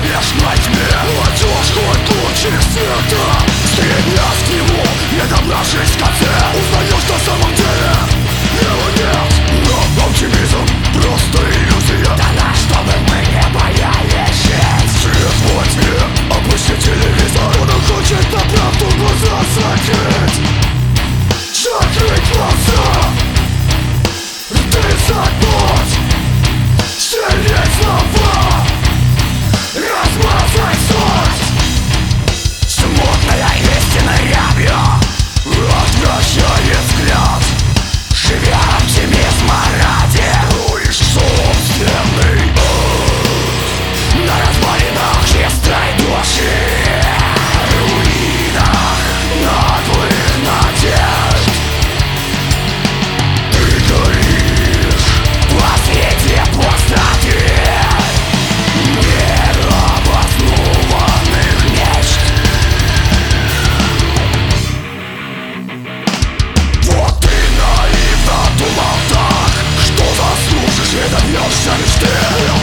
кромешной тьме найдешь хоть лучик света. Стремясь к нему, не добравшись в конце, узнаешь на самом деле его нет. Но оптимизм просто иллюзия, дана, чтобы мы не боялись жить. Свет во тьме, опусти телевизор, он хочет на правду глаза закрыть. Закрыть глаза, рты загнуть, стереть слова, размазать суть. Смутная истина рябью отвращает взгляд. Живя оптимизма ради, руишь собственный путь на развалинах чистой души, руинах наглых надежд. Ты горишь во свете пустоты необоснованных мечт. Вот ты наивно думал так, что заслужишь и добьешься мечты.